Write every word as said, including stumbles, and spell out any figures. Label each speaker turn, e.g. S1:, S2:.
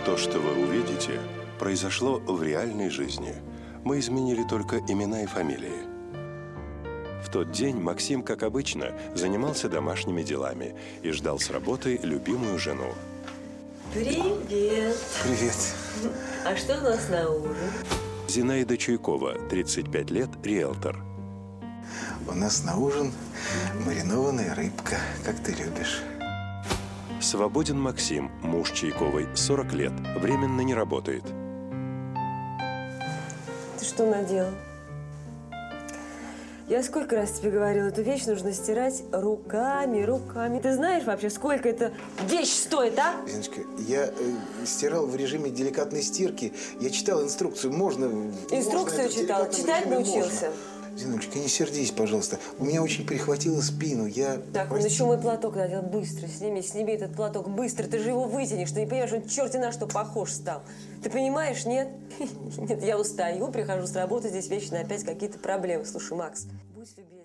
S1: То, что вы увидите, произошло в реальной жизни. Мы изменили только имена и фамилии. В тот день Максим, как обычно, занимался домашними делами и ждал с работы любимую жену.
S2: Привет.
S3: Привет.
S2: А что у нас на ужин?
S1: Зинаида Чуйкова, тридцать пять лет, риэлтор.
S3: У нас на ужин маринованная рыбка, как ты любишь.
S1: Свободен Максим, муж Чайковой, сорок лет, временно не работает.
S2: Ты что наделал? Я сколько раз тебе говорила, эту вещь нужно стирать руками, руками. Ты знаешь вообще, сколько эта вещь стоит, а?
S3: Зиночка, я э, стирал в режиме деликатной стирки. Я читал инструкцию, можно...
S2: Инструкцию
S3: можно
S2: читал, читать научился.
S3: Можно. Зиночка, не сердись, пожалуйста. У меня очень прихватило спину, я...
S2: Так, он еще мой платок надел. Быстро сними, сними этот платок, быстро. Ты же его вытянешь, ты не понимаешь, он черти на что похож стал. Ты понимаешь, нет? Нет, я устаю, прихожу с работы, здесь вечно опять какие-то проблемы. Слушай, Макс, будь любезен.